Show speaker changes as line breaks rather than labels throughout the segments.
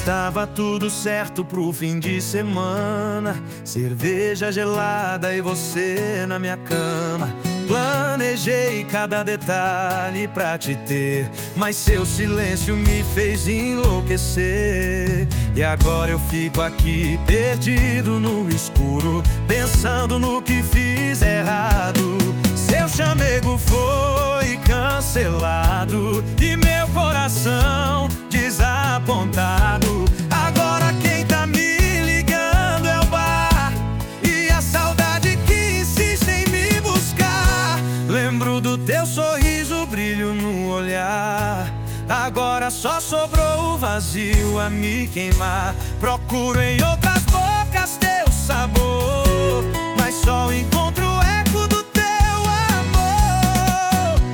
Tava tudo certo pro fim de semana, cerveja gelada e você na minha cama. Planejei cada detalhe pra te ter, mas seu silêncio me fez enlouquecer. E agora eu fico aqui perdido no escuro, pensando no que fiz errado. Seu chamego foi cancelado e meu coração desapontado. Agora quem tá me ligando é o bar e a saudade que insiste em me buscar. Lembro do teu sorriso, o brilho no olhar. Agora só sobrou o vazio a me queimar. Procuro em outras bocas teu sabor, mas só encontro o eco do teu amor.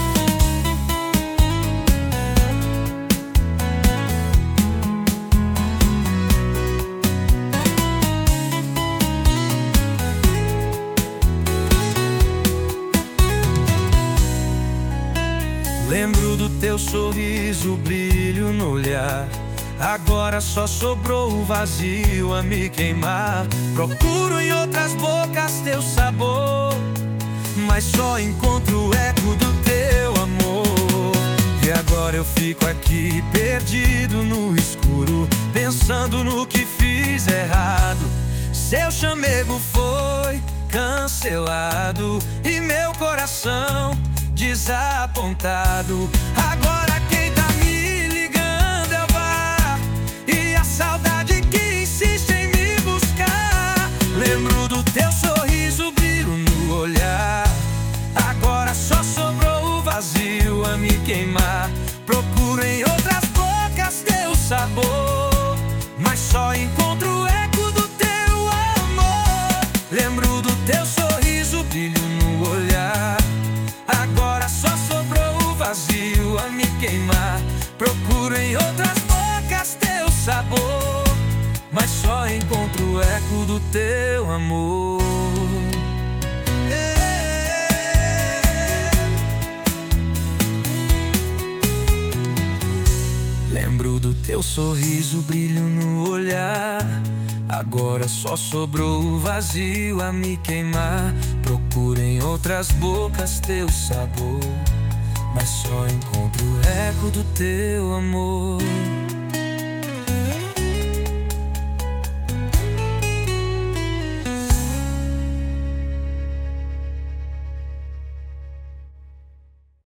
Lembro do teu sorriso, o brilho no olhar. Agora só sobrou o vazio a me queimar. Procuro em outras bocas teu sabor, mas só encontro o eco do teu amor. E agora eu fico aqui perdido no escuro, pensando no que fiz errado. Seu chamego foi cancelado e meu coração desapontado. Agora quem tá me ligando é o bar e a saudade que insiste em me buscar. Lembro do teu sorriso, o brilho no olhar. Agora só sobrou o vazio a me queimar. Procuro em outras bocas teu sabor, mas só encontro o eco do teu amor. Lembro do teu sorriso, o brilho no olhar. Agora só sobrou o vazio a me queimar. Procuro em outras bocas teu sabor, mas só encontro o eco do teu amor. Lembro do teu sorriso, o brilho no olhar. Agora só sobrou o vazio a me queimar. Procuro em outras bocas teu sabor, mas só encontro o eco do teu amor.